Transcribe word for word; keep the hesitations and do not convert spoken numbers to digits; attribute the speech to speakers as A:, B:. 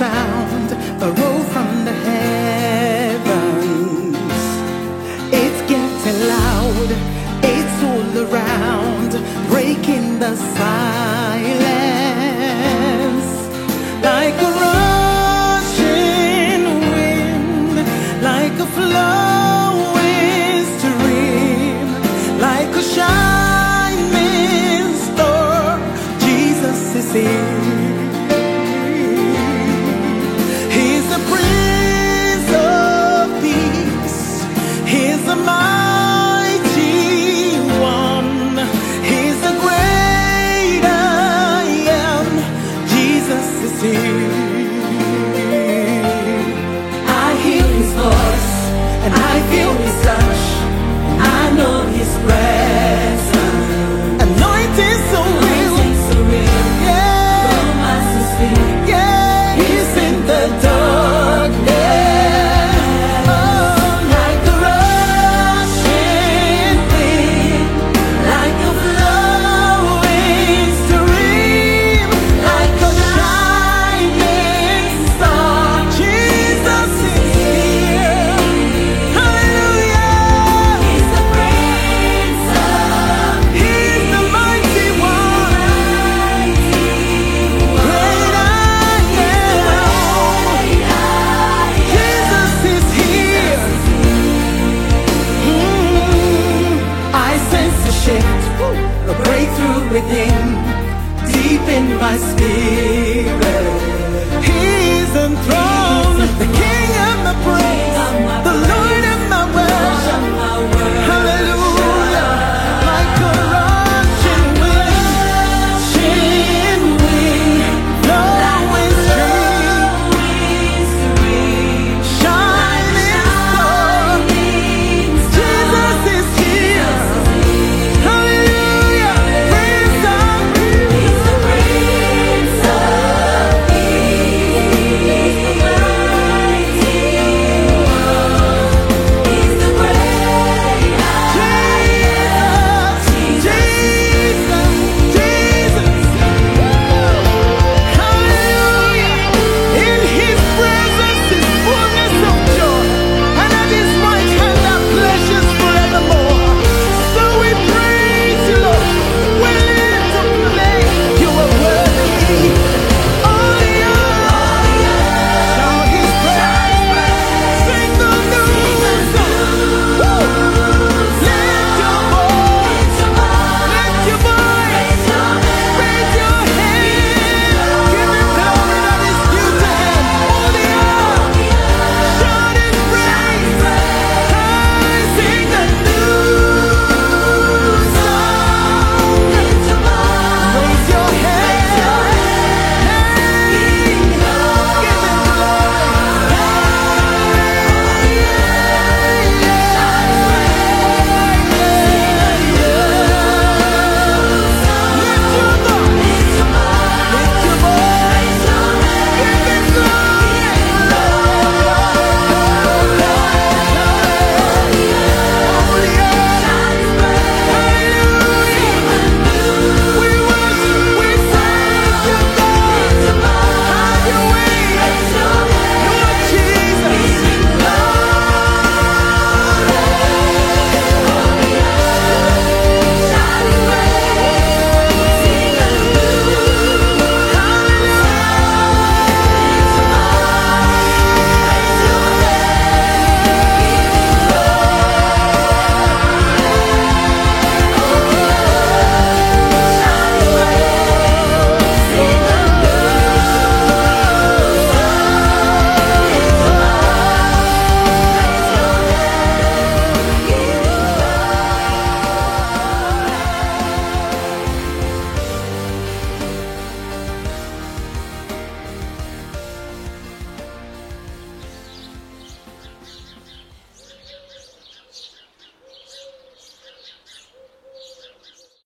A: sound, a roll from the heavens. It's getting loud, it's all around, breaking the silence. Like a rushing wind, like a flowing stream, like a shining star, Jesus is here. He's the Prince of Peace, He's the mighty one, He's the great I am, Jesus is here.
B: I hear His voice and I feel His touch. I know His presence.
A: Anointing so real,
B: Anointing so real.
A: yeah,
B: From my spirit.
A: yeah. He's in the darkness, oh,
B: Like a rushing wind, like a flowing stream, like a shining star,
A: Jesus is here. Hallelujah.
B: He's the Prince of
A: He's the mighty one, great I am. Jesus is here. Mm. I sense a shift, a breakthrough within, deep in my spirit.